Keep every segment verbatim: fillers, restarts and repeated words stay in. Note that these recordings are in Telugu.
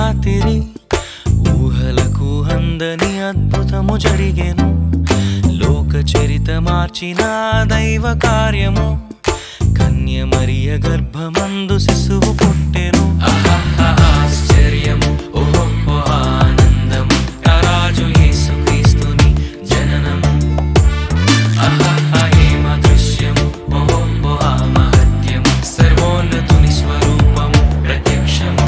రాత్రి ఊహలకు అందని అద్భుతము జరిగెను. లోక చరిత మార్చిన దైవ కార్యము కన్య మరియ గర్భమందు శిశువు పుట్టెను. ఆశ్చర్యము ఓహో ఆనందము రాజు యేసు క్రీస్తుని జననము. హేమ దృశ్యము ఓహో మహత్యము సర్వోన్నతుని స్వరూపము ప్రత్యక్షము.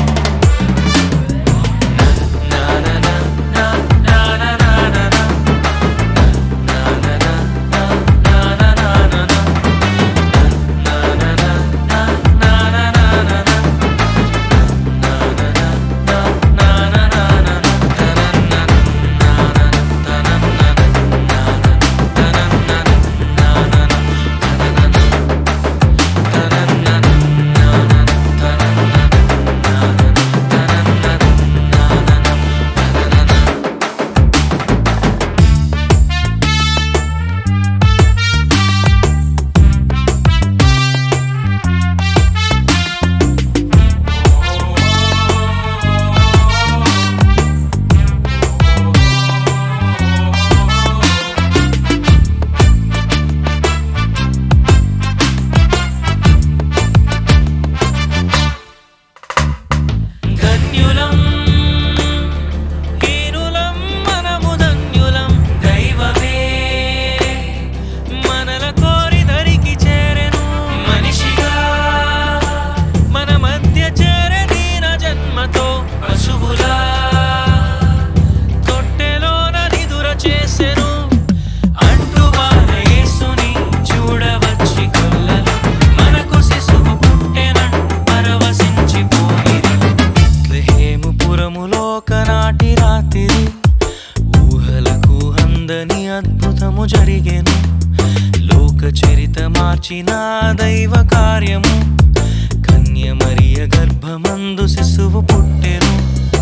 అద్భుతము జరిగెను. లోక చరిత మార్చిన దైవ కార్యము కన్య మరియ గర్భమందు శిశువు పుట్టెను.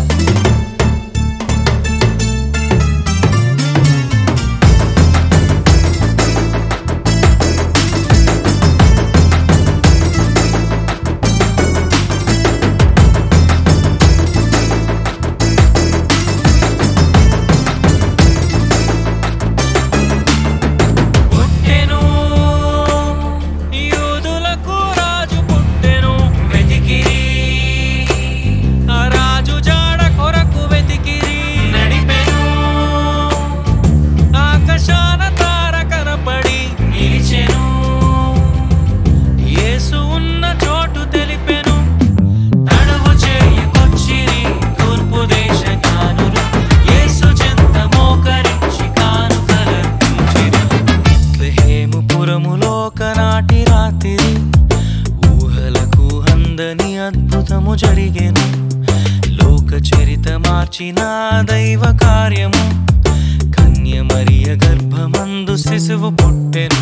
ఒకనాటి రాత్రి ఊహలకు అందని అద్భుతము జరిగెను. లోక చరిత మార్చిన దైవ కార్యము కన్య మరియ గర్భమందు శిశువు పుట్టెను.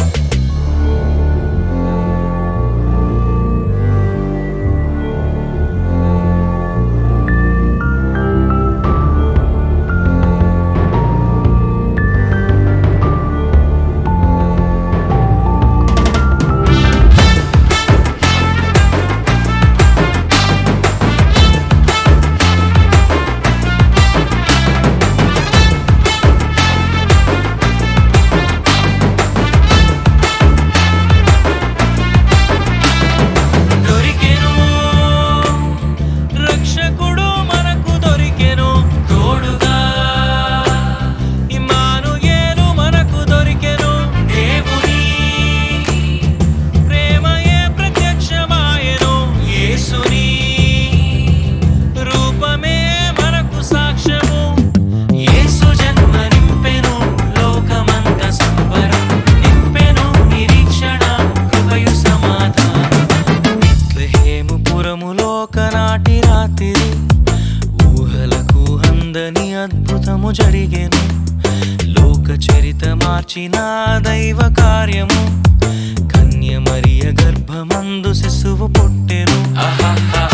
ఒకనాటి రాత్రి ఊహలకు అందని అద్భుతము జరిగెను. లోక చరిత మార్చిన దైవ కార్యము కన్య మరియ గర్భమందు శిశువు పుట్టెను.